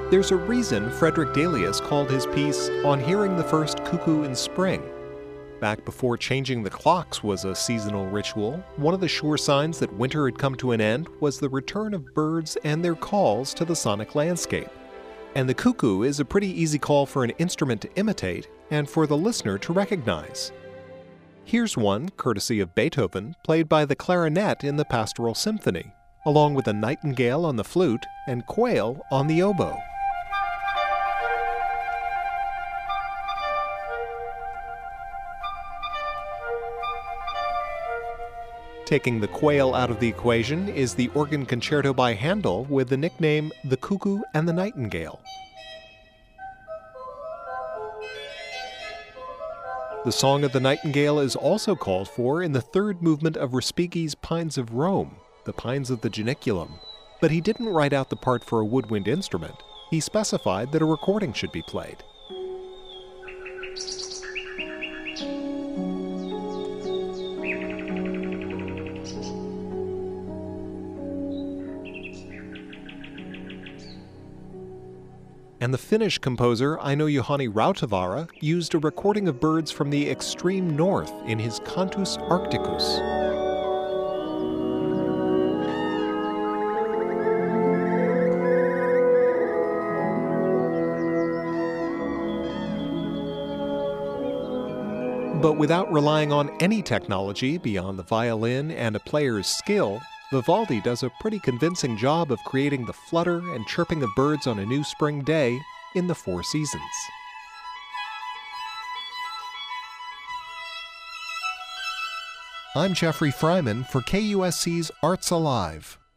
There's a reason Frederick Delius called his piece On Hearing the First Cuckoo in Spring. Back before changing the clocks was a seasonal ritual, one of the sure signs that winter had come to an end was the return of birds and their calls to the sonic landscape. And the cuckoo is a pretty easy call for an instrument to imitate and for the listener to recognize. Here's one, courtesy of Beethoven, played by the clarinet in the Pastoral Symphony, along with a nightingale on the flute and quail on the oboe. Taking the quail out of the equation is the organ concerto by Handel with the nickname The Cuckoo and the Nightingale. The Song of the Nightingale is also called for in the third movement of Respighi's Pines of Rome, the Pines of the Janiculum, but he didn't write out the part for a woodwind instrument. He specified that a recording should be played. And the Finnish composer Aino-Juhani Rautavaara used a recording of birds from the extreme north in his Cantus Arcticus. But without relying on any technology beyond the violin and a player's skill, Vivaldi does a pretty convincing job of creating the flutter and chirping of birds on a new spring day in the Four Seasons. I'm Jeffrey Freiman for KUSC's Arts Alive.